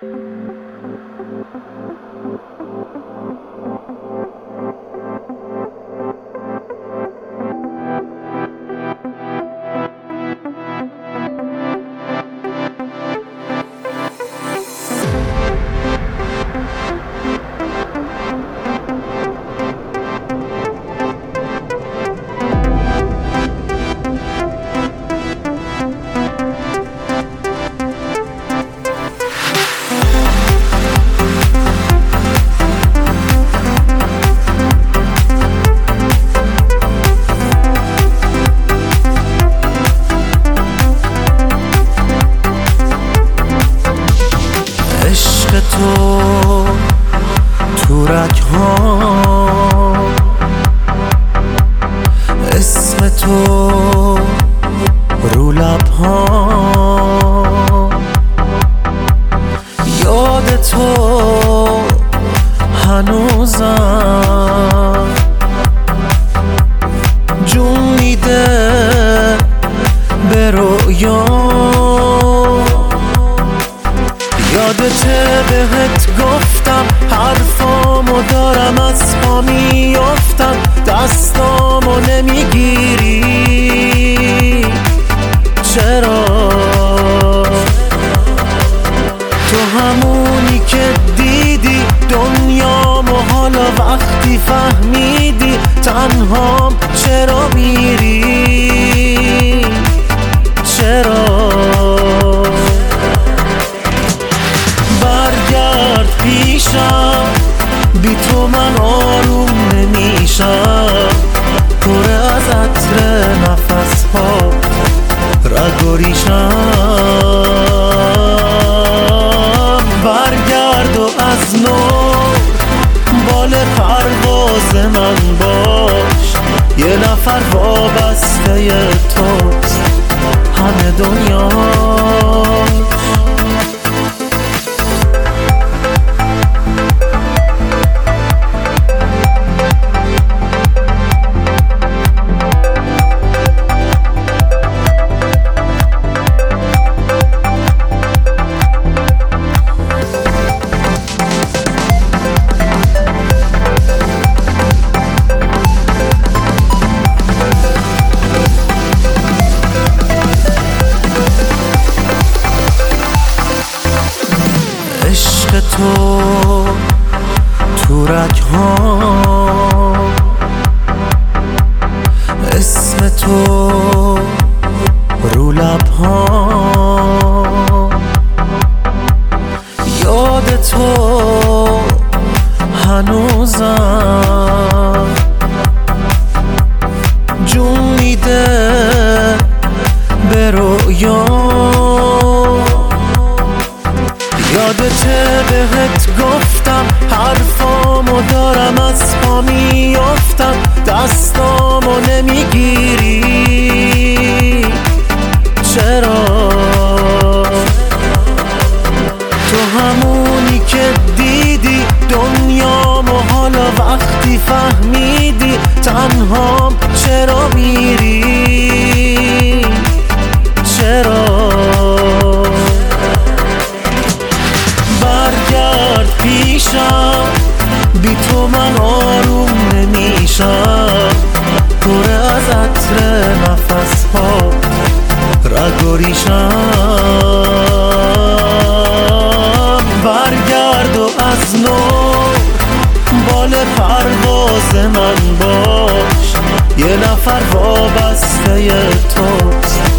عشق تو تو رگ‌هام، اسم تو رو لب‌هام، یاد تو هنوزم جون میده به رویام. یادته بهت گفتم حرفامو دارم از پا میافتم، دستامو نمیگیری چرا؟ تو همونی که دیدی دنیامو، حالا وقتی فهمیدی تنهام چرا میری؟ چرا؟ پیشم بی تو من آروم نمیشم، پر از عطر نفس ها رگ و ریشم. برگرد و از نو بال پرواز من باش، یه نفر وابسته توست همه دنیا. عشق تو تو رگ‌هام، اسم تو رو لب‌هام، یاد تو هنوزم جون میده به رویام. یادته بهت گفتم حرفامو دارم از پا میافتم، دستامو نمیگیری چرا؟ تو همونی که دیدی دنیامو، حالا وقتی فهمیدی تنهام چرا میری؟ چرا؟ پیشم بی تو من آروم نمیشم، پر از عطر نفس ها رگ و ریشم. برگرد و از نو بال پرواز من باش، یه نفر وابسته توست